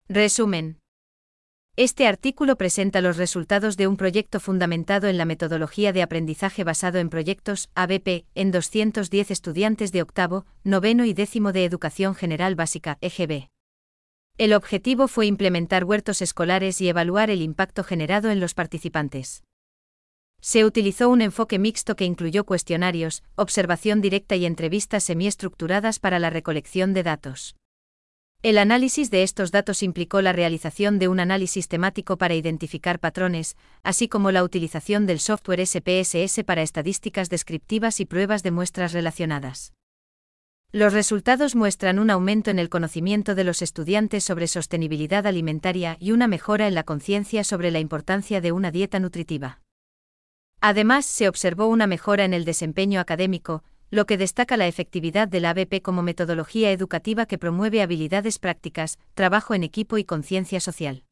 Resumen. Este artículo presenta los resultados de un proyecto fundamentado en la metodología de aprendizaje basado en proyectos, ABP, en 210 estudiantes de octavo, noveno y décimo de Educación General Básica, EGB. El objetivo fue implementar huertos escolares y evaluar el impacto generado en los participantes. Se utilizó un enfoque mixto que incluyó cuestionarios, observación directa y entrevistas semiestructuradas para la recolección de datos. El análisis de estos datos implicó la realización de un análisis temático para identificar patrones, así como la utilización del software SPSS para estadísticas descriptivas y pruebas de muestras relacionadas. Los resultados muestran un aumento en el conocimiento de los estudiantes sobre sostenibilidad alimentaria y una mejora en la conciencia sobre la importancia de una dieta nutritiva. Además, se observó una mejora en el desempeño académico, lo que destaca la efectividad de la ABP como metodología educativa que promueve habilidades prácticas, trabajo en equipo y conciencia social.